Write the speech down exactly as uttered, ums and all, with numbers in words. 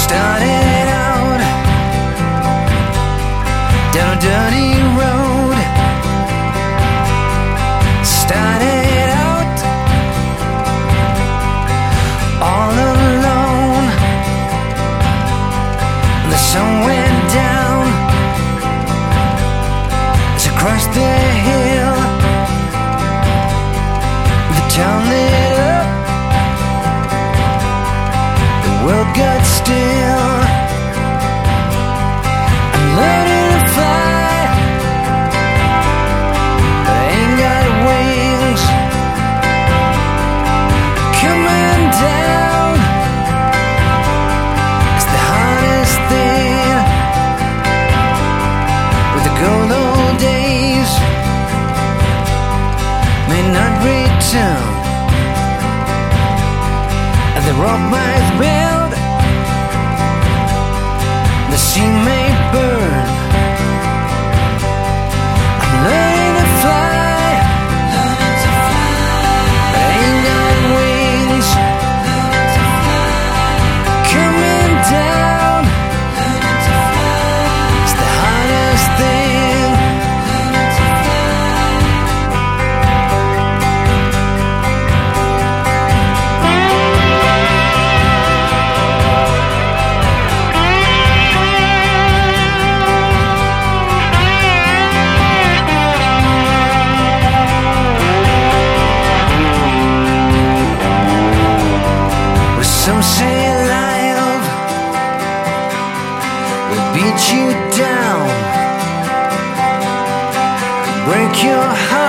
Started out down a dirty road. Started out all alone. The sun went down as I crossed the hill. The town lit up, the world got still. I'm learning to fly, but I ain't got wings. Coming down is the hardest thing. With the good old days may not return, and the rock might build, the sea may burn. I'm learning to fly, learning to fly, but I ain't got wings. Learning to fly, coming down, learning to fly, it's the hardest thing. Learning to some say life will beat you down, break your heart.